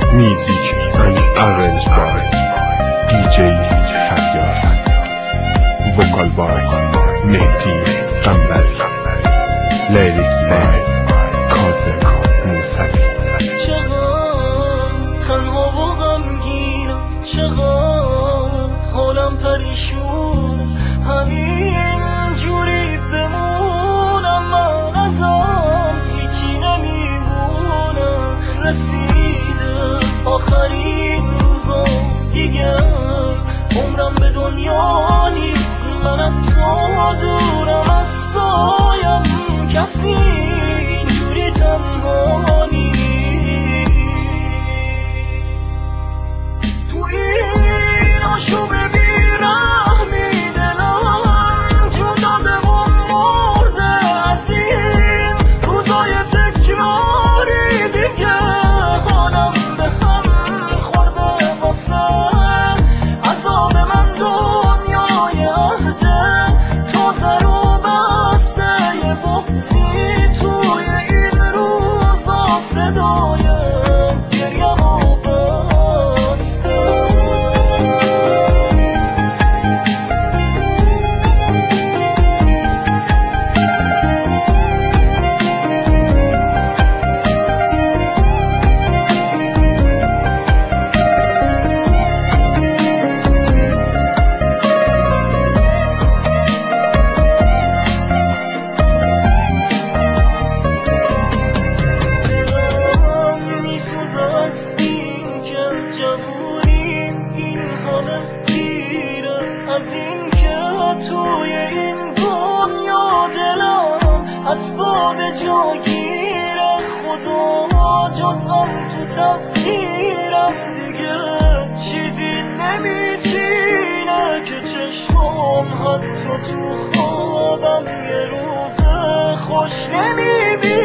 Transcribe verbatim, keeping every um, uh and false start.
Music and arranged by دی جی فریاد. Vocal by مهدی قنبری. Lyrics by کاظم موسوی. چقدر تنها و غمگینم، چقدر حالم پریشونه، همین جوری بمونم من ازم هیچی نمیمونم. رسیده آخرین روزم دیگه، عمرم به دنیا نیست، من از تو دورم، از سایم کسی اینجوری تنها نیست. تو این آشوب بیرحمی دلم جدا به مرده، از این روزای تکراری دیگه حالم به هم خورده. واسه عذاب من دنیای عهده، تازه رو بسته یه بغضی توی این روزا، صدای گریم رو بسته. دلم میسوزه از این که جوونیم این همه دیره، از این که توی این دنیا دلم اسباب جاگیره. خدا جزم تو تقدیرم دیگه چیزی نمیچینه که چشمام حتی تو خوابم یه روز خوش نمیبینه.